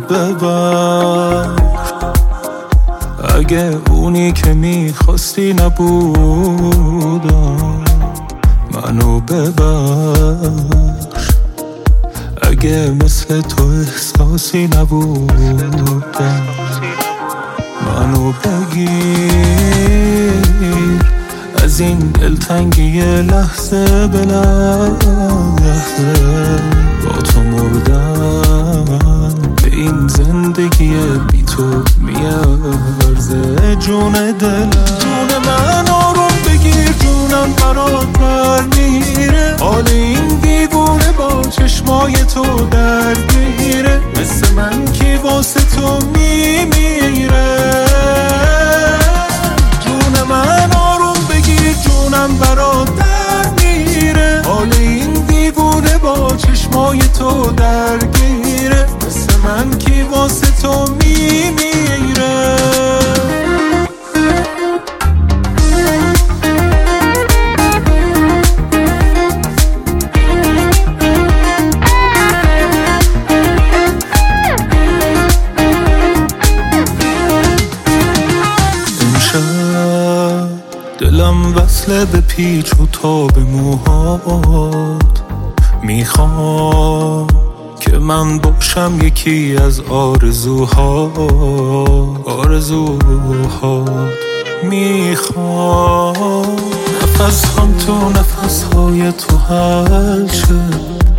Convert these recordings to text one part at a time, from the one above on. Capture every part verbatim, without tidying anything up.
ببر. اگه اونی که میخواستی نبودم منو ببخش. اگه مثل تو احساسی نبودم منو بگیر. از این دلتنگی لحظه به لحظه با تو مردم. به این زندگی بی تو میارزه جون دلم. جون من آروم بگیر، جونم برات بر میره. حال این دیوونه با چشمای تو درگیره. مثل من کی واسه تو میمیره. جون من آروم بگیر، جونم برات در میره. حال این دیوونه با چشمای تو درگیره. مثل من کی واسه تو میمیره. دلم وصله به پیچ و تاب موهات. میخوام که من باشم یکی از آرزوهات. آرزوهات میخوام نفس هم تو نفس های تو حل شه.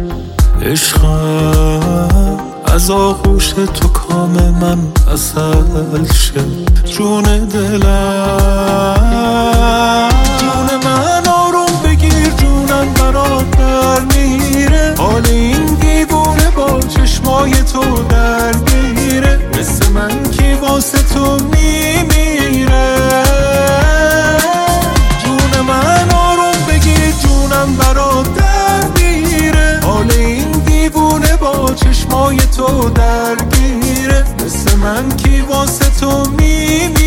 عشقم از آغوش تو کام من اصل شه. جون دلم، جون من آروم بگیر، جونم برات در میره. حال این دیوونه با چشمای تو درگیره. مثل من کی واسه تو میمیره. جون من آروم بگیر، جونم برات در میره. حال این دیوونه با چشمای تو درگیره. مثل من کی واسه تو میمیره.